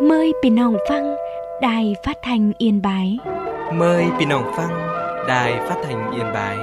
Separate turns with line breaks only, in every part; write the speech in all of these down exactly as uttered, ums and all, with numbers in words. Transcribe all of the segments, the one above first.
Mời Pì Nòng Phăng, Đài Phát thanh Yên Bái.
Mời Pì Nòng Phăng, Đài Phát thanh Yên Bái.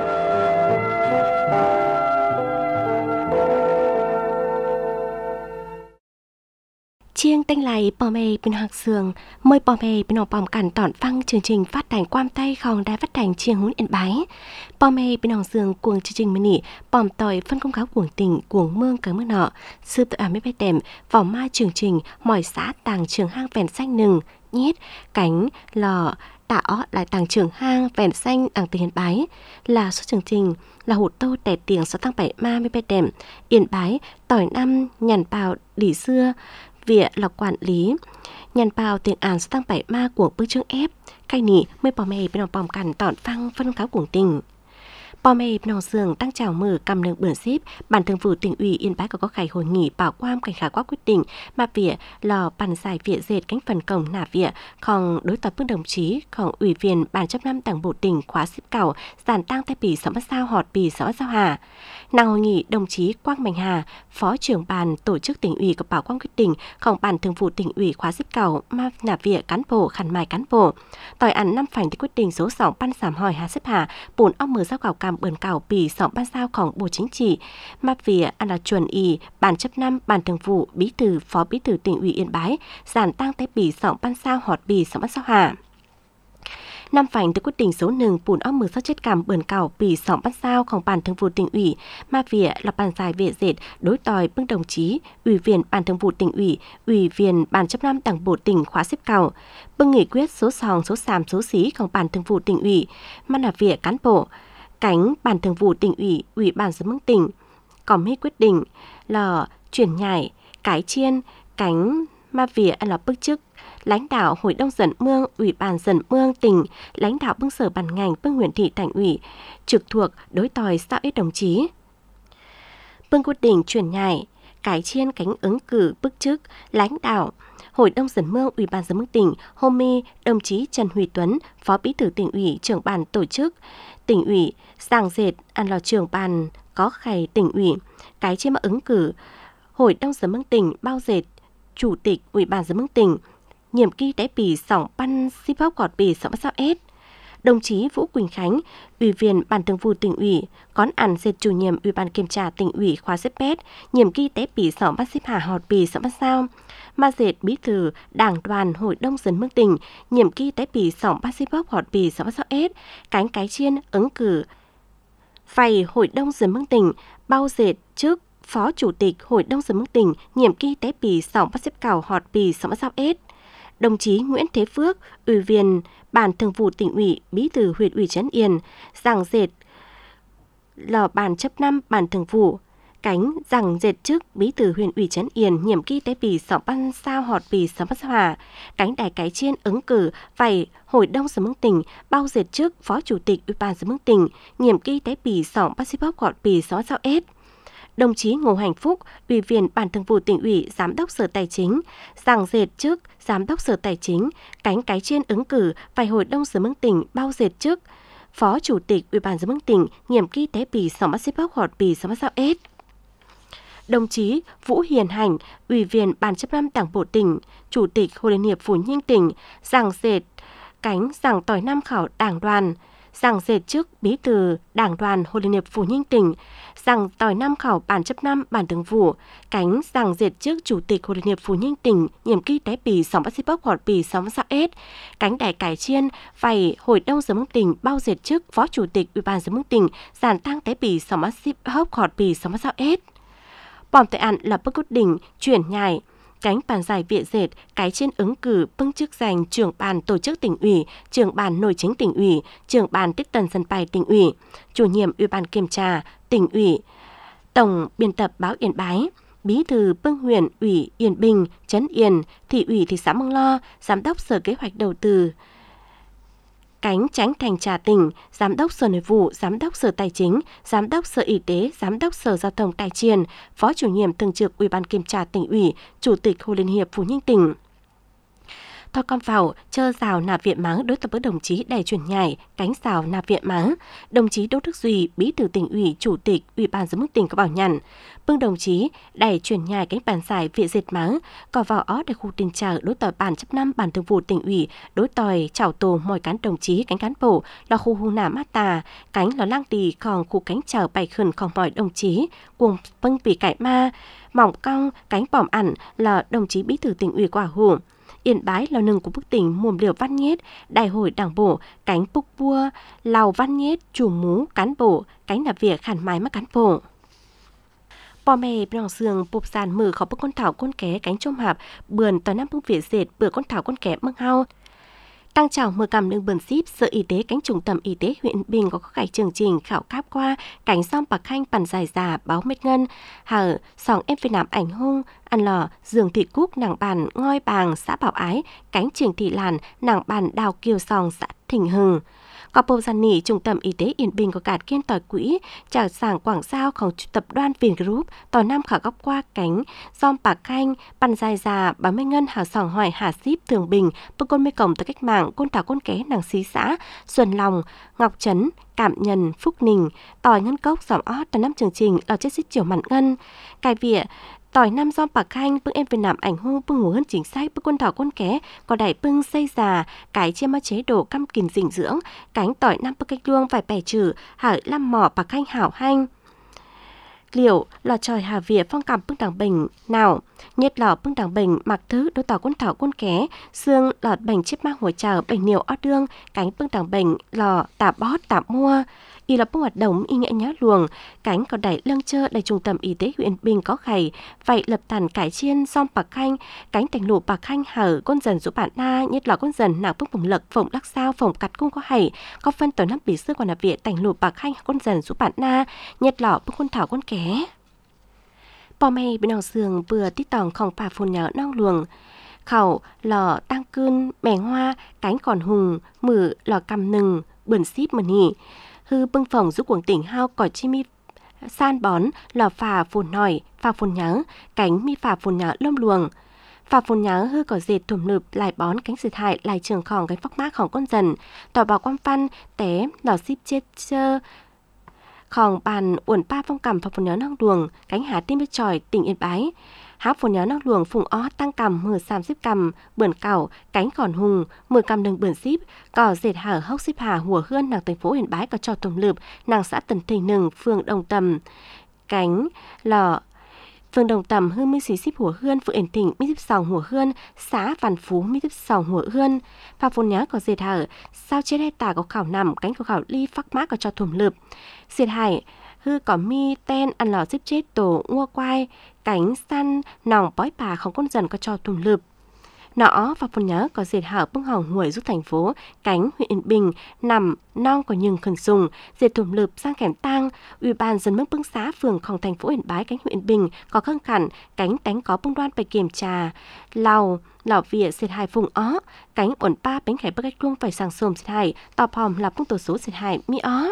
Chiêng tanh lại bò mê bên học sường, mời bò mê bên học bòm cản tỏn phăng chương trình phát thanh quam tay khòng Đài Phát thanh chiêng hún Yên Bái. Bò mê bên học sường cuồng chương trình mini bòm tỏi phân công cáo cuồng tỉnh cuồng mương cái mưa nọ, sư tự ám mấy bài đệm vào ma chương trình mỏi xã tàng trường hang vẹn xanh nừng nhít cánh lò tạ ó lại tàng trường hang vẹn xanh ảng từ Yên Bái là số chương trình là hụt tô tẻ tiếng số tăng bảy ma mấy bài đệm Yên Bái tỏi năm nhằn bào đỉ xưa vỉa là quản lý nhàn bào tiếng án số tăng bảy ma của bức chương ép cay nỉ mới bò mê bên lòng bòm cằn tọn phăng phân cáo cuồng tình bò mê bên lòng sường đang chào mở cầm nương bưởi xếp bản thường vụ tỉnh ủy Yên Bái có có khải hội nghị bảo quam cảnh khả quá quyết định mà vỉa lò bàn giải vỉa dệt cánh phần cổng nả vỉa còn đối tòa phương đồng chí còn ủy viên ban chấp năm đảng bộ tỉnh khóa xếp cảo giàn tăng tay bì sáu mắt sao họt bì sáu mắt sao hà nàng hội nghị đồng chí Quang Mạnh Hà phó trưởng ban tổ chức tỉnh ủy có bảo quang quyết định còn ban thường vụ tỉnh ủy khóa xếp cảo mà nả vỉa cán bộ khẩn mài cán bộ tỏi ăn năm phảnh thì quyết định số sòng ban giảm hỏi hà xếp hà bùn ong mở giao cảo cam bờn cảo bì sòng ban saoของbộ chính trị mà vỉa ăn là chuẩn y ban chấp năm ban thường vụ bí thư phó bí thư tỉnh ủy Yên Bái giàn tăng tay bì sòng ban sao họt bì sòng ban sao hà năm phảnh từ quyết định sốหนึ่งbùn ong mờ sao chết cằm bờn cảo bì sòng ban saoของban thường vụ tỉnh ủy mà vỉa là ban giải vỉa dệt đối tòi bưng đồng chí ủy viên ban thường vụ tỉnh ủy ủy viên ban chấp năm đảng bộ tỉnh khóa xếp cảo bưng nghị quyết số sòng số sàm số xíของban thường vụ tỉnh ủy mà là vỉa cán bộ cánh ban thường vụ tỉnh ủy ủy ban giám đốc tỉnh có mấy quyết định là chuyển nhảy cái chiên cánh mà vỉa là bức chức lãnh đạo hội đồng dân mương ủy ban dân mương tỉnh lãnh đạo bưng sở ban ngành bưng huyện thị thành ủy trực thuộc đối tòi sao ít đồng chí bưng quyết định chuyển nhảy cái chiên cánh ứng cử bức chức lãnh đạo hội đồng dân mương ủy ban dân mương tỉnh hôm nay đồng chí Trần Huy Tuấn phó bí thư tỉnh ủy trưởng ban tổ chức tỉnh ủy giảng dệt ăn lò trưởng ban có khải tỉnh ủy cái chiên mà ứng cử hội đồng dân mương tỉnh bao dệt chủ tịch ủy ban dân mương tỉnh nhiệm kỳ đáy bì sỏng ban ship hóc gọt bì sỏng bắt sao ết đồng chí Vũ Quỳnh Khánh ủy viên ban thường vụ tỉnh ủy cón ăn dệt chủ nhiệm ủy ban kiểm tra tỉnh ủy khóa xếp pét nhiệm kỳ đáy bì sỏng bắt ship hà họt bì sỏng bắt sao mà dệt bí thư đảng đoàn hội đồng dân mương tỉnh nhiệm kỳ đáy bì sỏng bắt ship hóc gọt bì sỏng bắt sao ết cánh cái chiên ứng cử phải hội đồng dân mương tỉnh bao dệt trước phó chủ tịch hội đồng dân mương tỉnh nhiệm kỳ đáy bì sỏng bắt xếp cảo họt bì sỏng bắt sao ết đồng chí Nguyễn Thế Phước, ủy viên ban thường vụ tỉnh ủy, bí thư huyện ủy Trấn Yên, giảng dệt lò ban chấp năm ban thường vụ, cánh giảng dệt chức bí thư huyện ủy Trấn Yên, nhiệm kỳ tế bì sỏng ban sao họt bì sỏng bắt hòa, cánh đại cái chiên ứng cử phải hội đồng dân mương tỉnh bao dệt chức phó chủ tịch ủy ban dân mương tỉnh, nhiệm kỳ tế bì sỏng bắt xếp hóc họt bì sỏng bắt sao ết. Đồng chí Ngô Hành Phúc, ủy viên ban thường vụ tỉnh ủy, giám đốc sở tài chính, giảng dệt chức giám đốc sở tài chính, cánh cái chiên ứng cử phải hội đồng dân mương tỉnh bao dệt chức phó chủ tịch ủy ban dân mương tỉnh, nhiệm kỳ tế bì sỏng bắt xếp hóc họt bì sỏng bắt sao ết. Đồng chí Vũ Hiền Hành, ủy viên ban chấp năm đảng bộ tỉnh, chủ tịch Hội Liên hiệp Phụ Huynh tỉnh, giảng dệt cánh giảng tỏi năm khảo đảng đoàn, giảng dệt chức bí thư đảng đoàn Hội Liên hiệp Phụ Huynh tỉnh, giảng tỏi năm khảo ban chấp năm ban thường vụ, cánh giảng dệt chức chủ tịch Hội Liên hiệp Phụ Huynh tỉnh, nhiệm kỳ tế bì sỏng bắt xếp hóc họt bì sỏng bắt sao ết, cánh đại cải chiên phải hội đồng dân mương tỉnh bao dệt chức phó chủ tịch ủy ban dân mương tỉnh, giàn tăng tế bì sỏng bắt xếp hóc họt bì sỏng bắt sao ết. Bòm tại ăn là bức quyết định chuyển nhảy cánh bàn giải vỉa dệt cái trên ứng cử bưng chức giành trưởng ban tổ chức tỉnh ủy, trưởng ban nội chính tỉnh ủy, trưởng ban tiếp tần sân bay tỉnh ủy, chủ nhiệm ủy ban kiểm tra tỉnh ủy, tổng biên tập báo Yên Bái, bí thư bưng huyện ủy Yên Bình, Trấn Yên, thị ủy thị xã Mương Lo, giám đốc sở kế hoạch đầu tư cánh tránh thành trà tỉnh, giám đốc sở nội vụ, giám đốc sở tài chính, giám đốc sở y tế, giám đốc sở giao thông Tài Chiền, phó chủ nhiệm thường trực ủy ban kiểm tra tỉnh ủy, chủ tịch Hội Liên hiệp Phụ Huynh tỉnh. Thôi con vào, chơ rào nạp viện mắng đối tập với đồng chí Đài Truyền Nhảy, cánh rào nạp viện mắng. Đồng chí Đỗ Đức Duy, bí thư tỉnh ủy, chủ tịch, ủy ban giám đốc tỉnh có bảo nhận. Bưng đồng chí Đài Truyền Nhảy cánh bàn giải viện dệt mắng, có vào ó để khu tình trạng đối tỏi bàn chấp năm bàn thường vụ tỉnh ủy, đối tỏi chảo tổ mọi cán đồng chí cánh cán bộ là khu hung nả mát tà, cánh là lang đi còn khu cánh chảo bày khẩn còn mọi đồng chí, cuồng vâng bị cải ma, mỏng cong cánh bỏm ẩn là đồng chí bí thư tỉnh ủy quả hủ. Yên Bái là nừng của bức tỉnh Muồm Liều Văn Nhiết, Đại hội Đảng bộ, cánh Búc Bua, Lào Văn Nhiết, Chủ Mú, cán bộ, cánh là việc khản mái mắc cán bộ. Bò mè bên sườn bột sàn mở khó bức con thảo con ké cánh trôm hạp, bườn toàn năm bức việt dệt bữa con thảo con ké măng hao. Tăng trào mưa cầm nương bườn ship, Sở Y tế cánh trung tâm y tế huyện Bình có các chương trình khảo cáp qua cánh xóm bạc khanh bàn dài già báo mết ngân, hở sòng em Việt Nam ảnh hung, ăn lò, giường thị cúc nàng bàn ngoi bàng xã Bảo Ái, cánh trường thị làn nàng bàn đào kiều sòng xã Thịnh Hưng. Có bộ gian nỉ trung tâm y tế Yên Bình có cạt kiên tỏi quỹ trả sảng Quảng Giaoของtập đoàn Vingroup tỏi năm khả góc qua cánh dom bạc khanh bàn dài già bà mươi ngân hà sòng hỏi hà ship Thường Bình bưng côn mê cổng tới cách mạng côn thảo côn ké nàng xí xã Xuân Lòng Ngọc Trấn Cảm Nhân Phúc Ninh tỏi ngân cốc dòm ót tỏi năm chương trình lò chết xích chiều mặn ngân cài vỉa tỏi năm dom bạc khanh bưng em Việt Nam ảnh hung bưng ngủ hơn chính sách bưng quân thảo quân ké có đẩy bưng xây già cái chia ma chế độ căm kìm dinh dưỡng cánh tỏi năm bưng cách luông vài bẻ trừ hở lâm mỏ bạc khanh hảo hanh liệu lò tròi hà việt phong cảm bưng đảng bình nào nhiệt lò bưng đảng bình mặc thứ đôi tỏi quân thảo quân ké xương lọt bình chiếc mang hồi chờ bình nhiều ót đương cánh bưng đảng bình lò tả bót tả mua y là bưng hoạt động y nghĩa nhá luồng cánh còn đẩy lưng chơ đầy trung tâm y tế huyện Bình có khẩy vậy lập tàn cải chiên song bạc khanh cánh thành lụ bạc khanh hở con dần giúp bạn na nhất là con dần nàng bưng phồng lực phồng lắc sao phồng cắt cung có hẩy có phân tỏi năm bị xưa còn là viện thành lụ bạc khanh con dần giúp bạn na nhất lọ bưng con thảo con ké bò mây bên đằng sườn vừa tít tòng không phà phun nhớ nong luồng khẩu lò tăng cươn mè hoa cánh còn hùng mử lò cầm nừng bườn ship mà nhỉ hư bưng phòng giúp quần tỉnh hao cỏ chi mi san bón lò phà phun nổi phà phun nhớ cánh mi phà phun nhớ lâm luồng phà phun nhớ hư cỏ dệt thùm lụp lại bón cánh sự hại lại trường khỏng cánh phóc mát khỏng con dần tỏ bảo quan văn té lò ship chết chơ khỏng bàn uẩn pa phong cầm phà phun nhớ nong luồng cánh há tim bếp tròi tỉnh Yên Bái há phun nhớ nong luồng phùng ó tăng cầm mờ sam xếp cầm bườn cẩu cánh còn hùng mờ cầm đường bườn ship cỏ dệt hở hốc xếp hà hùa hươn nàng thành phố Yên Bái có trò tùm lượp nàng xã Tần Thình Nừng phường Đồng Tầm cánh lò phường Đồng Tầm hư mi xí ship hùa hươn phường Yên Thịnh mi ship sòng hùa hươn xã Văn Phú mi ship sòng hùa hươn phà phun nhớ có dệt hở sao chết hay tả có khảo nằm cánh có khảo ly phắc mát có trò tùm lượp dệt hải hư có mi ten ăn lò ship chết tổ ngua quai cánh săn nòng bói bà không con dần có cho tùm lụp nọ và phun nhớ có dệt hở bưng hỏng huổi giúp thành phố cánh huyện Yên Bình nằm non có nhưng khẩn sùng dệt tùm lụp sang kèm tang ủy ban dân mức bưng xá phườngของthành phố Yên Bái cánh huyện Yên Bình có khăng khẳng cánh tánh có bưng đoan phải kiểm trà lào lò vỉa dệt hài phùng ó cánh ổn pa bánh khải bức cách luông phải sàng xồm dệt hài tọp hòm là bưng tổ số dệt hài mi ó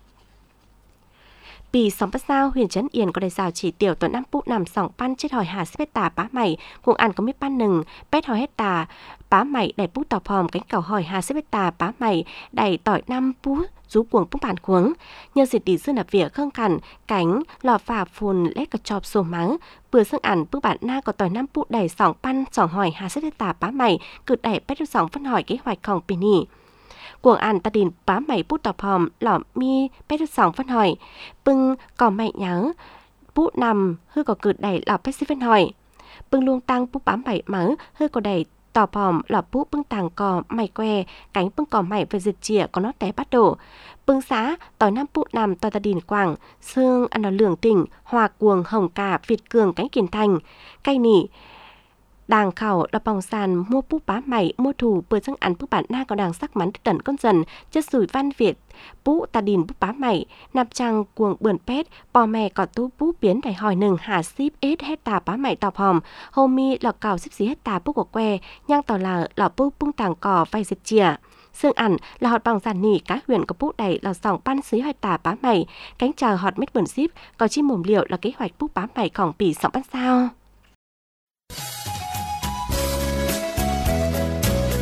Bì sóng bắt sao huyền Trấn Yên có đại rào chỉ tiểu tuần năm bút nằm sòng pan chết hỏi hà xếp tà bá mày cùng ăn có biết pan nừng pét hỏi hết tà bá mày đầy bút tọp hòm cánh cầu hỏi hà xếp tà bá mày đầy tỏi năm bút rú cuồng bút bàn cuống nhờ dệt đi dương nạp vỉa khương cằn cánh lò phà phùn lét cả chọp sổ mắng vừa xương ẩn bức bản na có tỏi năm bút đầy sòng pan sòng hỏi hà xếp tà bá mày cực đầy pét sòng phân hỏi kế hoạchของปีนี้ cuồng ăn ta đình bá mày bút tọp hòm lỏ mi pét sòng phân hỏi bưng cò mày nhớ bút nằm hư có cực đẩy lọ pét phân hỏi bưng luôn tăng bút bám mày mớ hư có đẩy tọp hòm lọ bút bưng tàng cò mày que cánh bưng cò mày về dịch chìa có nó té bắt đổ bưng xá tỏi năm bút nằm tỏi ta đình quảng xương ăn nó lường tỉnh hòa cuồng hồng cả việt cường cánh kiền thành cây nỉ đàng khảo là bòng sàn mua bút bá mày mua thủ bữa sang ăn bút bản na có đàng sắc mắn tận con dần chất sủi văn việt bút ta đình bút bá mày nạp trăng cuồng bườn pét bò mè có tú bút biến đầy hỏi nừng hà ship ết hết tà bá mày tọp hòm hôm mi lọ cào ship xí hết tà bút của que nhang tỏ là lọ bút bung tàng cò vay dịch chìa xương ẩn là hot bằng giàn nỉ cá huyền có bút đầy là sòng pan xí hỏi tà bá mày cánh chờ hot mít bườn ship có chi mồm liệu là kế hoạch bút bá màyของปีสองพันยี่สิบ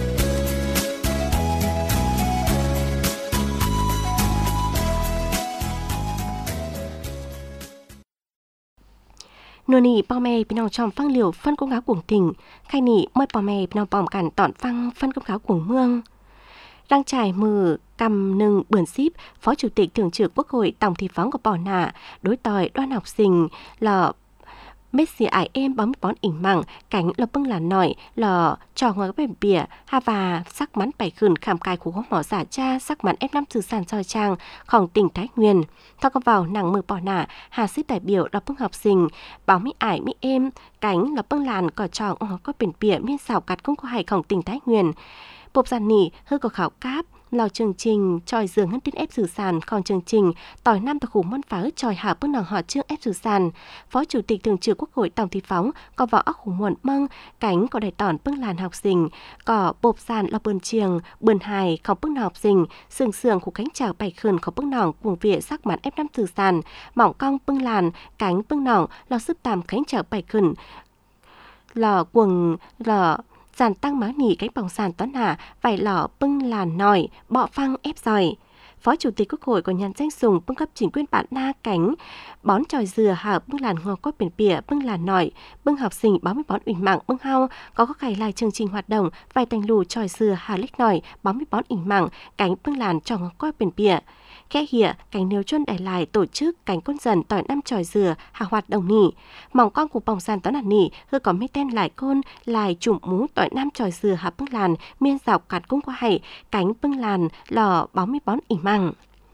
nô nì bao mê bên nòng trong phăng liều phân công cáo cuồng tỉnh, khai nì mới bao mê bên nòng bỏng cản tọn phăng phân công cáo cuồng mương. Đang trải mờ cầm nừng bươn ship, Phó Chủ tịch Thường trực Quốc hội Tổng thị phóng của bỏ nạ, đối tòi đoan học sinh là Messi ải em bóng bón ỉnh mặng, cánh là bưng là nổi, là trò ngoài bèm bìa, ha và sắc mắn bảy khẩn khảm cài của mỏ giả cha, sắc mắn ép năm từ sàn soi trang,ของtỉnh Thái Nguyên. Thao có vào nàng mờ bỏ nạ, hà xếp đại biểu là bưng học sinh, báo mỹ ải mỹ em, cánh là bưng làn cỏ tròn ở có biển bìa miên xảo cắt cũng có hảiของtỉnh Thái Nguyên. Bộp giàn nỉ hơi có khảo cáp, lò chương trình tròi giường hân tin ép xử sàn, còn chương trình tỏi năm tờ khủ môn phá tròi hạ bước nàng họ chương ép xử sàn. Phó Chủ tịch Thường trực Quốc hội Tổng thị phóng có vào óc khủ muộn mâng, cánh có đại tòn bước làn học sinh, có bộp sàn là bươn chiềng, bươn hài không bước nàng học sinh, sườn sườn của cánh chào bảy khẩn có bước nàng cuồng vịa sắc mắn ép năm xử sàn, mỏng cong bưng làn, cánh bưng nàng lò sức tàm cánh chào bảy khẩn, lò cuồng lò sàn tăng máu nỉ cánh bỏng sàn toán hạ, vải lỏ bưng làn nòi, bọ phăng ép giỏi. Phó Chủ tịch Quốc hội có nhắn danh sùng bưng cấp chính quyền bản na cánh, bón tròi dừa hạ bưng làn ngò có biển bìa bưng làn nòi, bưng học sinh báo mươi bón ủy mạng bưng hao, có có khải lại chương trình hoạt động, vài thành lù tròi dừa hạ lích nòi, báo mươi bón ủy mạng, cánh bưng làn trò ngò có biển bìa. Khe hỉa, cánh nếu chuân đài lại tổ chức cánh quân dần tỏi năm tròi dừa, hạ hoạt động nỉ. Mỏng con của bỏng sàn toán hạt nỉ, hư có mê tên lại côn, lại trụm mú tỏi năm tròi dừa hạ bưng làn, miên dọc cắt cung qua hãy, cánh bưng làn, lò báo mươi bón ỉ măng.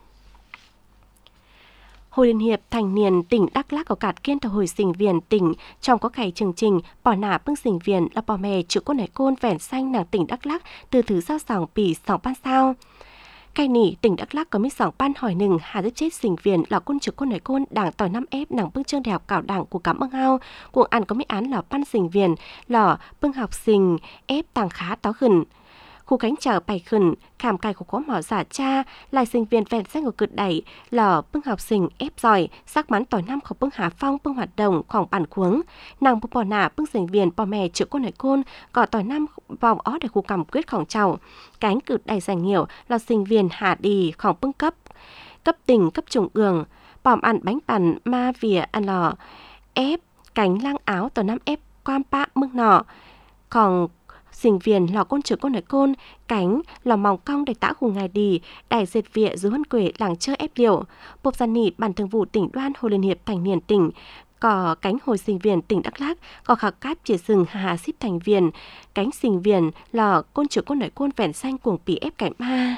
Hội Liên hiệp Thanh niên tỉnh Đắk Lắk có cạt kiên thờ hồi sinh viên tỉnh trong có khải chương trình bỏ nạ bưng sinh viên là bỏ mè chữ côn hải côn vẻn xanh nàng tỉnh Đắk Lắk từ thứ sao sòng pì sòng ban sao. Cái nỉ tỉnh Đắk Lắk có mấy sòng ban hỏi nừng hà giúp chết sinh viên là côn trực côn hải côn đảng tỏi năm ép nàng bưng chương đại học cảo đảng của cảm ơn hao cuộc ăn có mấy án là ban sinh viên là bưng học sinh ép tàng khá tó khẩn. Khu cánh chờ bảy khẩn, khảm cài của có mỏ giả cha, lại sinh viên vẹn xanh của cực đẩy, lò bưng học sinh ép giỏi, sắc mắn tỏi năm của bưng hà phong bưng hoạt động khoảng bản cuống. Nàng bưng bò nạ bưng sinh viên bò mè chữ côn hải côn, có tỏi năm vòng ó để khu cầm quyếtของchầu. Cánh cực đầy giành nhiều là sinh viên hạ đi khoảng bưng cấp, cấp tỉnh cấp trung ương, bòm ăn bánh bàn ma vỉa ăn lò, ép cánh lang áo tỏi năm ép quan bạ mưng nọ, còn sinh viên lò côn trực côn hải côn, cánh lò mỏng cong đầy tã hù ngài đi, đài dệt vịa dưới huân quể làng chơi ép liệu. Bộp giàn nỉ bản thường vụ tỉnh đoan Hội Liên hiệp Thanh niên tỉnh, có cánh hồi sinh viên tỉnh Đắk Lắk, có khảo cáp chỉ rừng hà ship thành viên, cánh sinh viên lò côn trực côn hải côn vẻn xanh cuồng pì ép cảnh ma.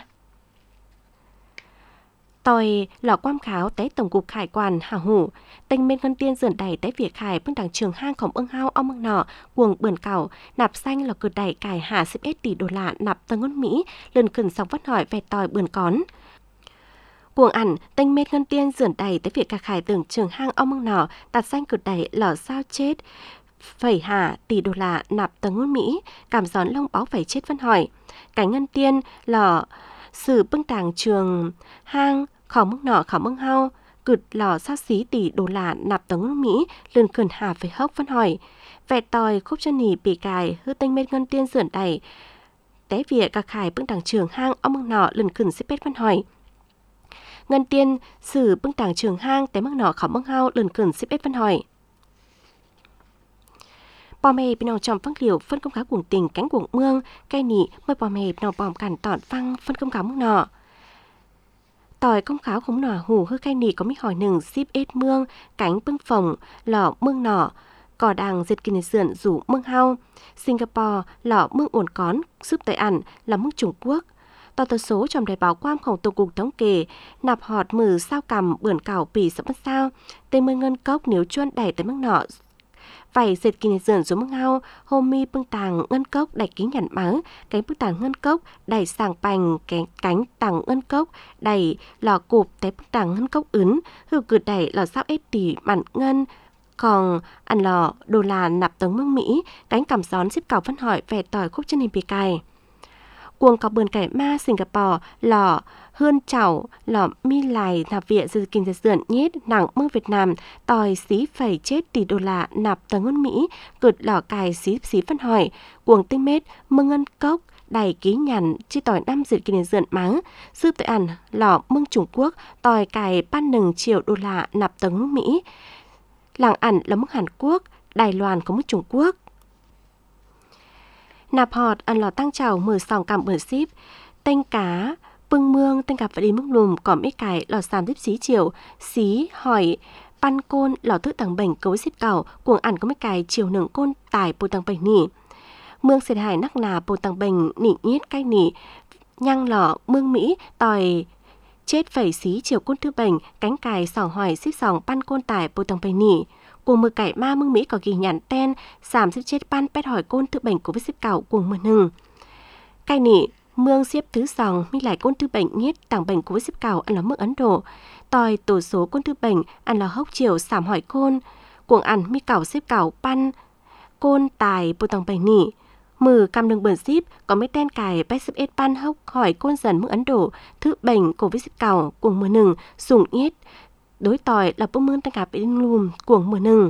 Tòi lò quam kháo tế tổng cục hải quan hào hủ, tên bên ngân tiên dườn đẩy tế việc hải bưng đảng trường hang khổng ưng hao ông mưng nọ, cuồng bươn cảo, nạp xanh lò cực đẩy cải hạ xếp ết tỷ đô la nạp tân ngôn Mỹ, lần khẩn sóng vắt hỏi về tòi bươn cón. Cuồng ảnh, tên bên ngân tiên dườn đẩy tế việc hải tưởng trường hang ông mưng nọ, đặt xanh cực đẩy lò sao chết, phẩy hạ tỷ đô la nạp tân ngôn Mỹ, cảm gión lông báo phải chết vẫn hỏi. Cái ngân tiên lò sử bưng tàng trường hang khảo mưng nọ khảo mưng hao, cực lò sao xí tỷ đô la nạp tống Mỹ, lần khẩn hà phải hốc vẫn hỏi. Vẹ tòi khúc chân nỉ bị cài, hư tinh bên ngân tiên dườn đẩy. Té vỉa cả khải bưng tàng trường hang ông mưng nọ lần khẩn xếp bết vẫn hỏi. Ngân tiên sử bưng tàng trường hang té mưng nọ khảo mưng hao lần khẩn xếp bết vẫn hỏi. Bò mè bên nòng trong phăng liều phân công cáo cuồng tình cánh cuồng mương, cây nỉ mới bò mè nòng bòm cản tọn phăng phân công cáo mưng nọ. Tỏi công kháo không nỏ hủ hư cây nỉ có mấy hỏi nừng ship ết mương, cánh bưng phồng, lỏ mương nỏ, cỏ đàng dệt kinh sườn rủ mương hao. Singapore lỏ mương ổn cón, giúp tới ẩn là mương Trung Quốc. Tòa tờ số trong đài báo quam khổng tổng cục thống kê, nạp họt mừ sao cầm bươn cảo pì sắp mất sao, tên mương ngân cốc nếu chuôn đẩy tới mương nọ. Vậy dệt kinh dườn xuống mương hao, hôm mi bưng tàng ngân cốc đẩy kính nhẵn máu, cánh bưng tàng ngân cốc đẩy sàng bành, cánh, cánh tàng ngân cốc đẩy lò cụp té bưng tàng ngân cốc ứng, hư cử đẩy lò sao ết tỷ mặn ngân, còn ăn lò đô la nạp tống mương Mỹ, cánh cầm gión xếp cào phân hỏi về tỏi khúc chân hình bì cài. Cuồng có bươn cải ma Singapore lò hơn chảo lò mi lại nạp viện dự kinh tế dườn nhét nặng mương Việt Nam tòi xí phẩy chết tỷ đô la nạp tờ ngôn Mỹ cực lò cài xí xí phân hỏi cuồng tinh mết mương ngân cốc đầy ký nhằn chi tỏi năm dự kinh tế dườn máng sư tự ẩn lò mương Trung Quốc tòi cài ban nừng triệu đô la nạp tờ ngôn Mỹ làng ảnh là mức Hàn Quốc, Đài Loan có mức Trung Quốc. Nạp họt ăn lò tăng trào mười sòng cầm bẩn ship, tên cá, bưng mương, tên cặp và đi mức lùm, có mấy cái lò xàm tiếp xí chiều, xí, hỏi, pan côn, lò thức tầng bệnh cấu xếp cào, cuồng ảnh có mấy cái chiều nướng côn tài bồ tầng bệnh nỉ. Mương xệt hải nắc nà bồ tầng bệnh nỉ nhiết cay nỉ, nhăng lò, mương Mỹ, tòi, chết phẩy xí chiều côn thư bệnh, cánh cài sòng hỏi xếp sòng pan côn tài bồ tầng bệnh nỉ. Cuồng mưa cải ma mương Mỹ có ghi nhãn tên, xàm xếp chết pan pét hỏi côn thư bệnh của vết xếp cào cuồng mưa nừng. Cay nỉ, mương xếp thứ sòng, mi lại côn thư bệnh nhiết tảng bệnh của vết xếp cào ăn là mức Ấn Độ. Tòi tổ số côn thư bệnh ăn là hốc chiều xàm hỏi côn. Cuồng ăn mi cào xếp cào pan côn tài bồ tầng bệnh nỉ. Mừ cam đường bẩn ship có mấy tên cài bách xếp ết pan hốc hỏi côn dần mức Ấn Độ. Thứ bệnh của vết xếp cào cuồng mưa nừng, sùng nhiết. Đối tòi là bông mương tăng cả bên lùm cuồng mưa nừng.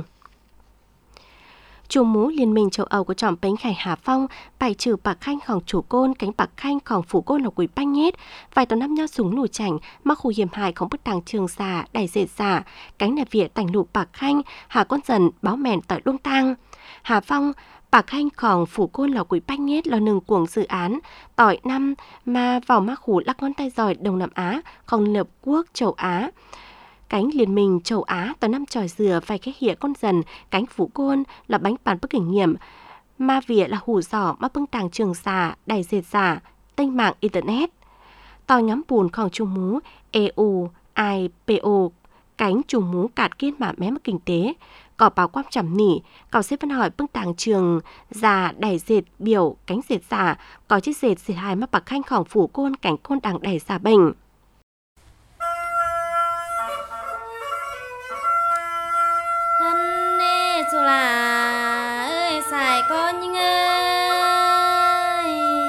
Chùa mũ Liên minh châu Âu của trọng bánh khải Hà Phong bài trừ bạc khanh khòng chủ côn cánh bạc khanh khòng phủ côn là quỷ banh nhét vài tàu năm nhau súng lù chảnh mắc khu hiểm hại không bức đàng trường xà đài dệt xà cánh nạp vỉa tành lụ bạc khanh hà con dần báo mèn tỏi luông tang Hà Phong bạc khanh khòng phủ côn là quỷ banh nhét là nừng cuồng dự án tỏi năm mà vào mắc khu lắc ngón tay giỏi Đông Nam Á khòng Liên Hợp Quốc châu Á cánh Liên minh châu Á tàu năm tròi dừa vài cái hỉa con dần cánh phủ côn là bánh bàn bất kinh nghiệm ma vỉa là hủ giỏ mà bưng tàng trường xà đài dệt giả tinh mạng internet tàu nhóm bùn khòng trung mú e u i p o cánh trung mú cạt kiên mà mé mất kinh tế cỏ báo quan trầm nỉ cỏ xếp văn hỏi bưng tàng trường già đài dệt biểu cánh dệt giả có chiếc dệt dệt hài mà bạc khanh khòng phủ côn cánh côn đằng đài giả bệnh
dù là ơi xài con nhưng ơi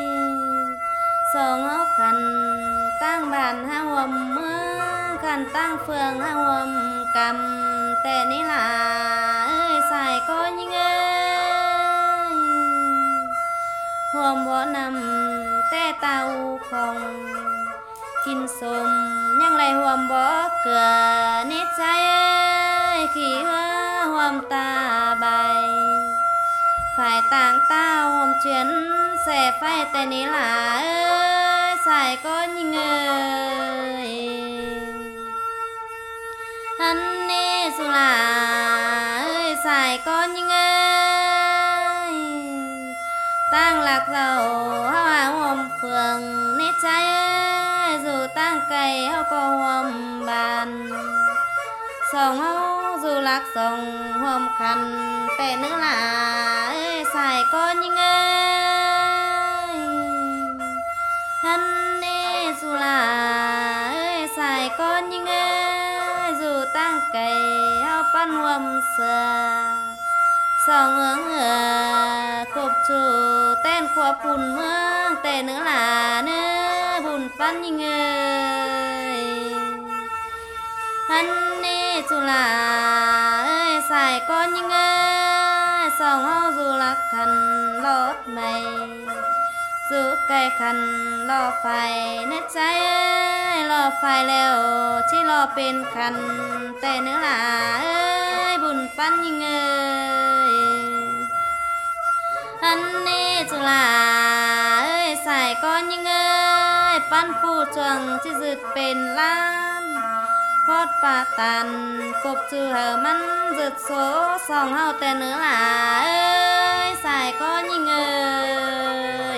song áo khăn tăng bàn ha hòm mưa khăn tăng phường ha hòm cầm tè ní là ơi xài con nhưng ơi hòm bỏ nằm tè tàu không kinh xôm nhưng lại hòm bỏ cửa nít trái ơi khi hôm ta bay phải tàng tao hôm chuyến sẽ phải tên ý là ơi xài có những ơi hắn đi dù là ơi xài có những ơi tang lạc dầu hoa hôm phường nít trái ơi dù tang cây hao có hôm bàn sòng hao dù lạc sòng hôm khăn tè nữa là ơi xài có những ơi hắn đi dù là ơi xài có những ơi dù tăng cây hao pan hôm sờ sòng hướng ở cục chủ tên của bùn mương tè nữa là nữa bùn pan những ơi hắn đi dù là ơi xài con những ơi sòng hao dù là khăn lót mày dù cây khăn lo phải nét trái ơi lo phải leo chỉ lo bên khăn tè nữa là ơi bùn pan những ơi hắn đi dù là ơi xài con những ơi pan phu chuồng chỉ dứt bên lan phót bà tàn cục trừ hờ mắn rực số sòng hao tên nữa là ơi xài có những ơi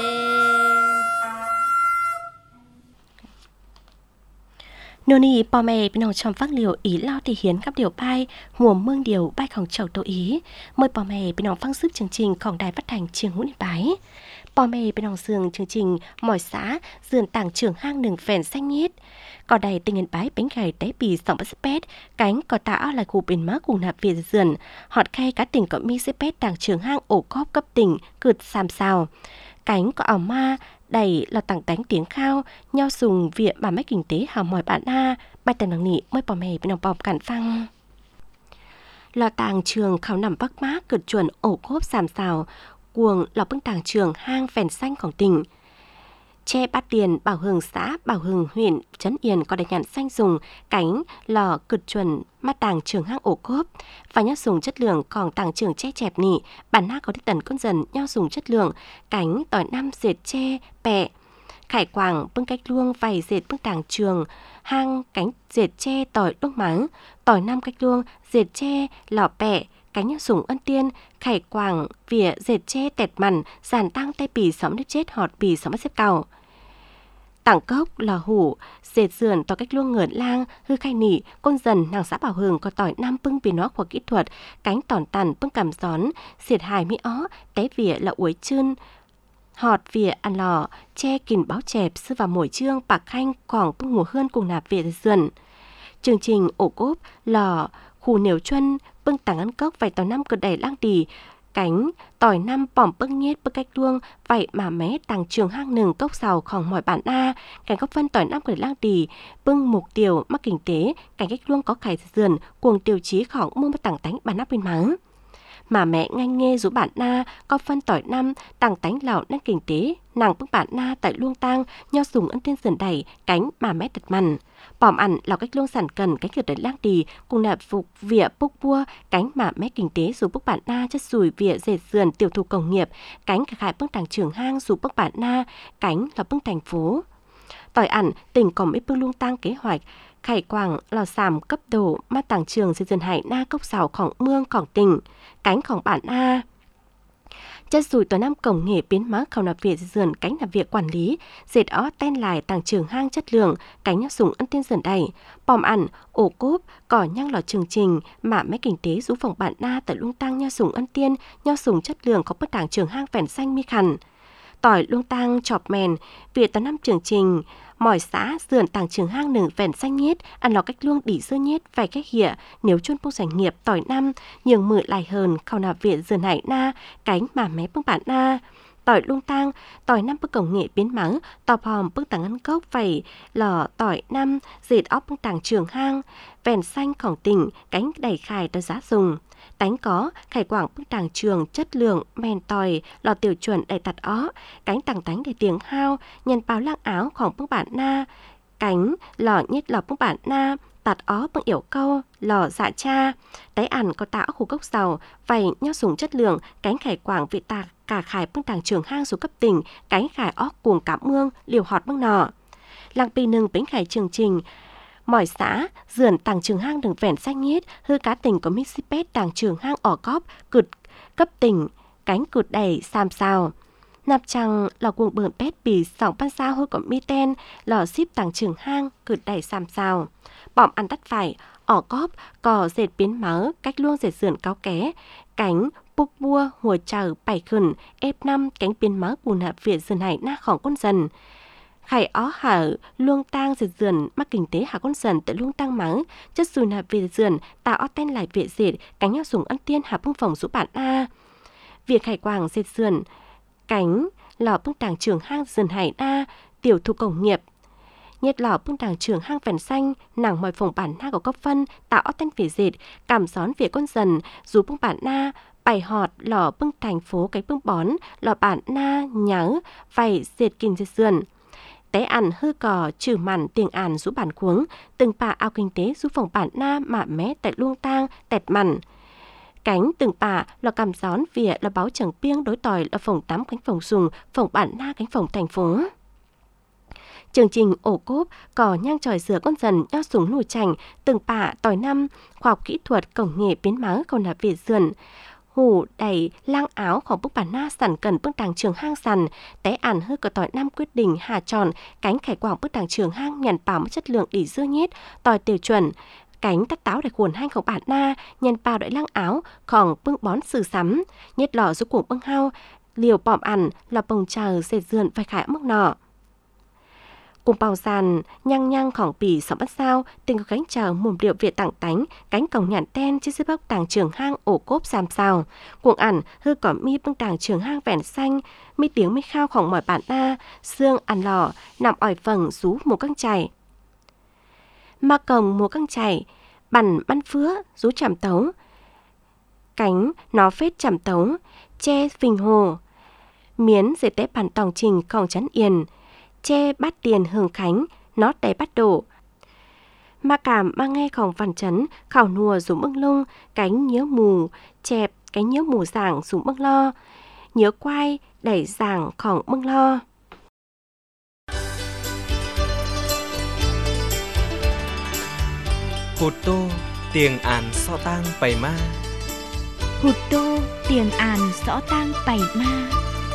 nô ni bò mẹ bên nòng trong phát liều ý lao thể hiến các điều bay mùa mương điều bay khổng chầu tô ý mời bò mẹ bên nòng phăng sức chương trìnhของđài phát thanh Chiêng Hún Yên Bái bò mẹ bên nòng giường chương trình mỏi xã dườn tảng trường hang nừng phèn xanh nhiết có đầy tình hình bái bánh gầy té bì sòng bắt pet cánh có táo là cụ bên má cùng nạp về dườn họt khay cá tỉnh có mi pet tảng trường hang ổ cóp cấp tỉnh cượt xàm xào cánh có ảo ma đầy là tảng đánh tiếng khao nhau sùng viện bà mấy kinh tế hào mỏi bạn a bài tần đằng nị mới bỏ mè bên nòng bọc cản phăng là tàng trường khảo nằm bắc mát cượt chuẩn ổ cốp xàm xào cuồng là bưng tàng trường hang phèn xanhของtỉnh che bát điền Bảo Hường xã Bảo Hường huyện Trấn Yên có đánh nhãn xanh dùng cánh lò cực chuẩn mắt tàng trường hang ổ cốp và nho dùng chất lượng còn tàng trường che chẹp nị bản na có đích tần con dần nho dùng chất lượng cánh tỏi năm dệt che bẹ khải quảng bưng cách luông vầy dệt bưng tàng trường hang cánh dệt che tỏi đốt mắng tỏi năm cách luông dệt che lò bẹ cánh nho dùng ân tiên khải quảng vỉa dệt che tẹt mằn giàn tăng tay bì xóm đứt chết họt bì xóm bắt xếp cầu tảng cốc lò hủ dệt sườn tỏi cách luông ngợn lang hư khai nỉ con dần nàng xã Bảo Hường có tỏi năm bưng bì nó của kỹ thuật cánh tòn tàn bưng cảm gión xiệt hài mỹ ó té vỉa là uối chưn họt vỉa ăn lò che kìn báo chẹp sư vào mỗi chương bạc khanh khoảng bưng mùa hơn cùng nạp vỉa sườn chương trình ổ cốp lò khu nều chuân bưng tảng ăn cốc vài tỏi năm cực đẩy lang đì cánh tỏi năm bỏm bưng nhét bưng cách luông vậy mà mé tàng trường hang nừng cốc sào khoảng mọi bản a cảnh góc phân tỏi năm cực lang đì bưng mục tiêu mắc kinh tế cảnh cách luông có khải sườn cuồng tiêu chí khoảng mương bắt tảng tánh bản áp bên mắng mà mẹ nganh nghe rủ bản na có phân tỏi năm tàng tánh lào nên kinh tế nàng bưng bản na tại luông tang nho dùng ân tiên sườn đẩy cánh mà mẹ đặt mằn bỏm ăn lào cách luông sản cần cánh kiểu đẩy lang đì cùng nạp phục vỉa bốc bua cánh mà mẹ kinh tế dù bức bản na chất sùi vỉa dệt sườn tiểu thủ công nghiệp cánh cả khải bưng tàng trường hang dù bức bản na cánh là bưng thành phố tỏi ẩn tỉnh còn mấy bưng luông tang kế hoạch khải quảng lò sàm cấp độ mắt tàng trường xây dần hải na cốc sào khỏng mương khỏng tỉnh cánh khỏng bản a chất sùi tỏi năm cổng nghề biến má khẩu nạp việc dườn cánh nạp việc quản lý dệt ó ten lại tàng trường hang chất lượng cánh nhóc dùng ân tiên dần đầy bòm ẩn ổ cốp cỏ nhang lò trường trình mà mấy kinh tế rú phòng bản na tại luông tăng nho dùng ân tiên nho dùng chất lượng có bất tàng trường hang phèn xanh mi khẩn tỏi luông tăng chọp mèn việc tỏi năm trường trình mỏi xã sườn tàng trường hang nừng vẻn xanh nhết ăn lò cách luông đỉ sơ nhết vài cách hỉa nếu chôn bông doanh nghiệp tỏi năm nhường mự lại hơn khảo nạp viện dườn hải na cánh mà mé bông bản na tỏi luông tang tỏi năm bức cổng nghệ biến mắng tò hòm bức tàng ăn cốc vẩy lò tỏi năm dệt óc bức tàng trường hang vẻn xanh khỏng tỉnh cánh đẩy khải tới giá dùng tánh có khải quảng bức tàng trường chất lượng men tỏi lò tiểu chuẩn đầy tạt ó cánh tàng tánh để tiếng hao nhân bao lang áo khoảng bức bản na cánh lò nhét lò bức bản na tạt ó bức yểu câu lò dạ cha tái ẩn có tạo khu cốc sầu vầy nho dùng chất lượng cánh khải quảng vị tạc cả khải bức tàng trường hang số cấp tỉnh cánh khải ó cuồng cảm mương liều họt bức nọ làng pì nừng bánh khải trường trình mỏi xã dườn tàng trường hang đừng vẻn xanh nhết hư cá tỉnh có mixipet tàng trường hang ỏ cóp cụt cấp tỉnh cánh cụt đầy sam sao nạp trăng lò cuồng bờn pet bì sòng pan sao hôi có mi ten lò ship tàng trường hang cụt đầy sam sao bỏm ăn tắt phải ỏ cóp cò dệt biến máu cách luông dệt sườn cao ké cánh búc bua hùa chờ bảy khẩn ép năm cánh biến máu bùn hạp viện dườn hải na khỏng con dần khải ó hở luông tang dệt dườn mắc kinh tế hạ con dần tại luông tang mắng chất sùi nạp viện dườn tạo ó ten lại viện dệt cánh nho dùng ân tiên hạ bưng phòng rũ bản a việc khải quảng dệt dườn cánh lò bưng tàng trường hang dườn hải na tiểu thủ công nghiệp nhiệt lò bưng tàng trường hang phèn xanh nàng mọi phòng bản na có cấp phân tạo ó ten viện dệt cảm gión việc con dần dù bưng bản na bài họt lò bưng thành phố cái bưng bón lò bản na nhớ vầy dệt kinh dệt dườn té ăn hư cò trừ màn tiền ản rũ bản cuống từng bà ao kinh tế rũ phòng bản na mà mé tại luông tang tẹt mằn cánh từng bà là cầm gión vỉa là báo chẳng piêng đối tỏi là phòng tắm cánh phòng sùng phòng bản na cánh phòng thành phố chương trình ổ cốp cò nhang tròi sửa con dần nho súng nùi chành từng bà tỏi năm khoa học kỹ thuật cổng nghề biến máu còn là về dườn hủ đầy lang áoของbức bản na sẵn cần bức tàng trường hang sẵn té ản hơi có tỏi năm quyết định hà tròn cánh khải quảng bức tàng trường hang nhận bảo mất chất lượng đỉ dưa nhét tỏi tiêu chuẩn cánh tắt táo để khuẩn hangของbản na nhân bao đại lang áoของbưng bón sử sắm nhét lò giúp cuồng bưng hao liều bỏm ẩn là bồng chờ dệt dườn phải khải mức nọ cùng bào sàn nhang nhang khỏng bì sóng bắt sao tình có cánh chờ mồm liệu việt tặng tánh cánh cổng nhạn ten trên xếp bốc tàng trường hang ổ cốp xàm sao cuồng ẩn hư cỏ mi bưng tàng trường hang vẻn xanh mi tiếng mi khao khỏng mỏi bản na xương ăn lò nằm ỏi phẳng rú mùa căng chảy ma cồng mùa căng chảy bằn băn phứa rú chảm tấu cánh nó phết chảm tấu che phình hồ miến dệt tế bản tòng trình khỏng chắn yên che bát tiền hưởng khánh, nó té bắt đổ. Ma cảm mang nghe khổng văn chấn, khảo nùa dũng bưng lung, cánh nhớ mù, chẹp, cánh nhớ mù giảng dũng bưng lo, nhớ quay, đẩy giảng khổng bưng lo.
Hụt tô, tiền àn so tang bày ma.
Hụt tô, tiền àn rõ tang bày ma.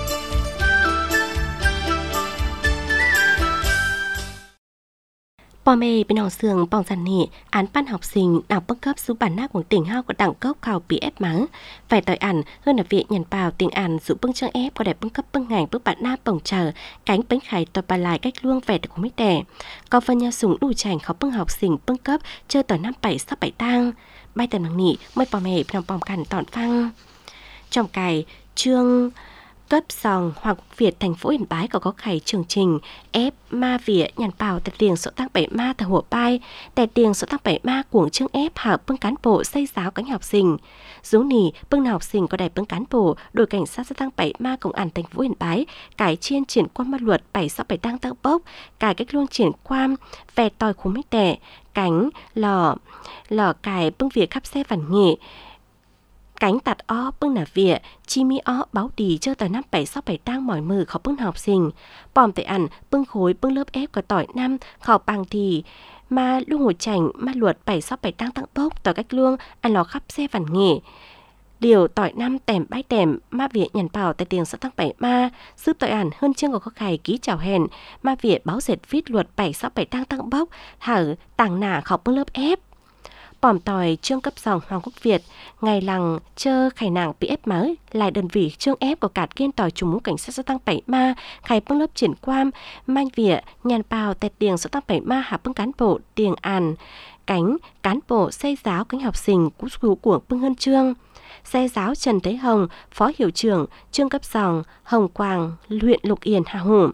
Bò mê bên hồng sường bỏng giàn nị, án ban học sinh nào bất cấp số bản nát của tỉnh hao của đảng cốc khảo bị ép mắng. Phải tội ảnh hơn là viện nhận bào tình ảnh dụ bưng chân ép có đẹp bưng cấp bưng ngành bước bản nát bổng chờ, cánh bánh khải tòa bà lại cách luông vẻ được của mít đẻ. Có phân nha súng đủ chành khó bưng học sinh bưng cấp chơi tỏi năm bảy sắp bảy tang. Bay tầm bằng nị mới bò mê bên hồng bỏng cằn tọn phăng. Trong cài trương cấp sòng Hoàng Quốc Việt thành phố Yên Bái có có khải chương trình ép ma vỉa nhàn bào tại tiền số tăng bảy ma tại Hồ Pai, tại tiền số tăng bảy ma cuồng chương ép hạ bưng cán bộ xây giáo cánh học sinh. Dũng nì bưng nào học sinh có đại bưng cán bộ đội cảnh sát sẽ tăng bảy ma công an thành phố Yên Bái cải chiên triển quan ma luật bảy sáu bảy tăng tăng bốc cải cách luôn triển quan về tòi khu mít đẻ cánh lò lò cải bưng việc khắp xe vằn nghệ cánh tạt o bưng nà vỉa chi mi o báo đi chơi tờ năm bảy sáu bảy tang mỏi mừ khó bưng học sinh bòm tại ăn bưng khối bưng lớp ép có tỏi năm khảo bằng thì mà luôn ngồi chảnh mà luật bảy sáu bảy tang tăng bốc tỏi cách luông ăn lò khắp xe vằn nghề điều tỏi năm tèm bãi tèm ma vỉa nhàn bảo tại tiền xã tăng bảy ma giúp tỏi ăn hơn chương có khó khải ký chào hèn ma vỉa báo dệt viết luật bảy sáu bảy tang tăng bốc thở tàng nả khảo bưng lớp ép bòm tỏi trương cấp dòng Hoàng Quốc Việt ngày lằng chơ khải nàng bị ép mới lại đơn vị trương ép của cạt kiên tỏi chủ mũ cảnh sát xã tăng bảy ma khải bưng lớp triển quan manh vỉa nhàn bào tẹt tiền xã tăng bảy ma hạ bưng cán bộ tiền àn cánh cán bộ xây giáo cánh học sinh cú cú của bưng hơn trương xây giáo Trần Thế Hồng phó hiệu trưởng trương cấp dòng Hồng Quang huyện Lục Yên Hà Hủ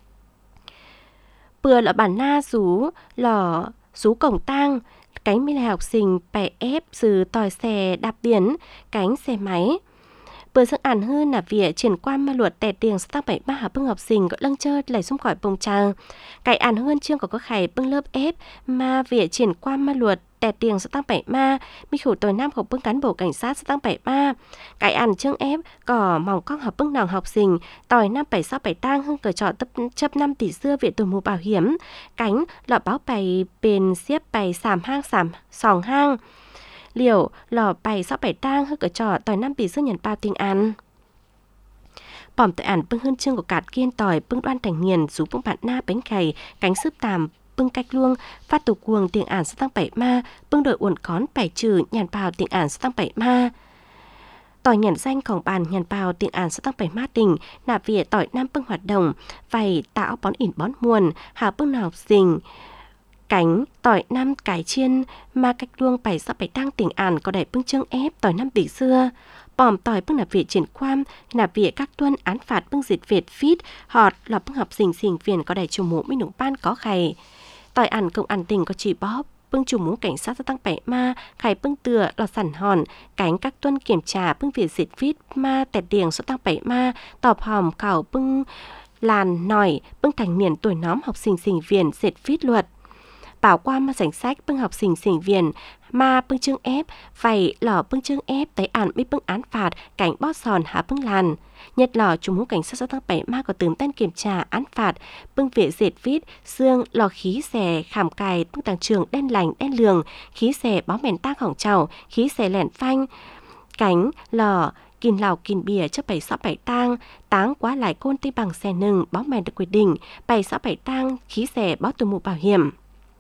bừa là bản na rú lò rú cổng tang cánh mi là học sinh bè ép từ tòi xe đạp biển cánh xe máy bữa dựng ảnh hơn là việc triển quan ma luật tè tiền tăng bảy ba hợp bưng học sinh gọi lăng chơi lại xung khỏi bông trang cái ảnh hơn chương có có khải bưng lớp ép mà việc triển quan ma luật tè tiền tăng bảy ma mi khẩu tồi nam học bưng cán bộ cảnh sát tăng bảy ba cái ảnh chương ép có mỏng con học bưng nàng học sinh tòi năm bảy sáu bảy tang hơn cờ trọ tập chấp năm tỷ xưa viện tuổi mù bảo hiểm cánh lọ báo bày bền xiếp bày sàm hang sàm sòng hang liều lò bảy sáu bảy tang hơi cỡ trò tỏi năm tỷ xưa nhận bao tình ăn bỏm tại ảnh bưng hơn chương của cạt kiên tỏi bưng đoan thành nghiền rú bưng bạn na bánh khầy cánh sướp tàm bưng cách luông phát tổ cuồng tiếng ảnh sẽ tăng bảy ma bưng đội uẩn khón bảy trừ nhàn bào tiếng ảnh sẽ tăng bảy ma tỏi nhận danhของbàn nhàn bào tiếng ảnh sẽ tăng bảy ma tình nạp vỉa tỏi nam bưng hoạt động vầy tạo bón ỉn bón muồn hạ bưng nào học sinh cánh tỏi năm cải chiên mà cách luông bảy sáu bảy tang tỉnh ản có đại bưng chương ép tỏi năm tỷ xưa bòm tỏi bưng nạp viện triển quan nạp viện các tuân án phạt bưng diệt việt phít họt lọp bưng học sinh sinh viên có đại chủ mũ minh nụng ban có khày tỏi ản công an tỉnh có chỉ bóp bưng chủ mũ cảnh sát gia tăng bảy ma khải bưng tựa lọt sẵn hòn cánh các tuân kiểm tra bưng viện diệt phít ma tẹt điềng số tăng bảy ma tọp hòm khảo bưng làn nòi bưng thành niên tuổi nhóm học sinh sinh viên diệt phít luật bảo qua mà danh sách bưng học sinh sinh viên mà bưng chương ép vậy lò bưng chương ép tới ảnh bị bưng án phạt cảnh bót sòn hạ bưng làn nhật lò chủ mũ cảnh sát giao thông bảy ma có từng tên kiểm tra án phạt bưng vệ dệt vít xương lò khí xè khảm cài bưng tàng trường đen lành đen lường khí xè bó mèn tác hỏng trầu khí xè lẻn phanh cánh lò kìn lào kìn bìa cho bảy sáu bảy tang táng quá lại côn tây bằng xe nừng bó mèn được quyết định bảy sáu bảy tang khí xè bó từ mũ bảo hiểm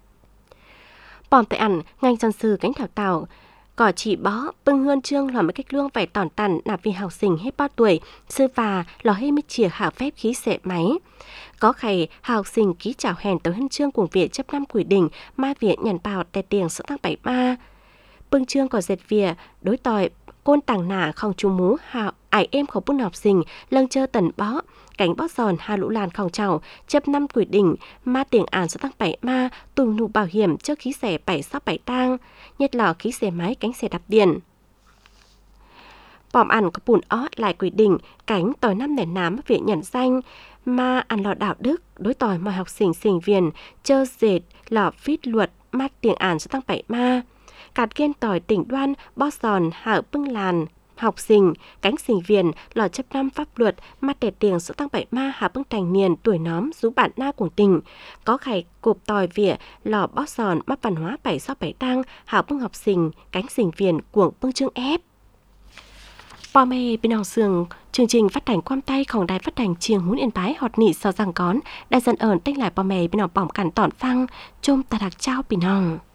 bòm tại ảnh ngành dân sự cánh thảo tàu cỏ chỉ bó bưng hơn chương lò mấy cách luông phải tòn tằn nạp vì học sinh hết bao tuổi sư và lò hay mít chìa hạ phép khí xệ máy có khầy học sinh ký chào hèn tới hơn chương cùng viện chấp năm quỷ đình mai viện nhận bào tè tiền sự tăng bảy ba bưng chương có dệt vỉa đối tòi côn tàng nả không chú mú hạo ải em không bưng học sinh lâng chơ tần bó cánh bó giòn hà lũ làn không trào chấp năm quỷ đỉnh ma tiền ản sẽ tăng bảy ma tùng nụ bảo hiểm trước khí xẻ bảy sáu bảy tang nhất lò khí xẻ máy cánh xẻ đạp điện Bòm ăn có bùn ót lại quy định cánh tỏi năm nẻ nám viện nhận danh mà ăn lò đạo đức đối tỏi mọi học sinh sinh viên chơ dệt lò viết luật mát tiếng An sẽ tăng bảy ma. Cạt kiên tỏi tỉnh đoan bó giòn hở bưng làn học sinh cánh sinh viên lò chấp năm pháp luật mắt để tiền sự tăng bảy ma hạ bưng thành niên tuổi nóm rú bản na của tỉnh có khải cộp tỏi vỉa lò bó giòn mắt văn hóa bảy sáu bảy tăng hạ bưng học sinh cánh sinh viên cuồng bưng chương ép. Bò mê bên học sường chương trình phát hành quam tayของđài phát hành chiêng Hún Yên Bái họt nị sau rằng cón đại dân ơn tách lại bò mê bên học bỏng cản tọn phăng chôm tà đặc trao bình hồng.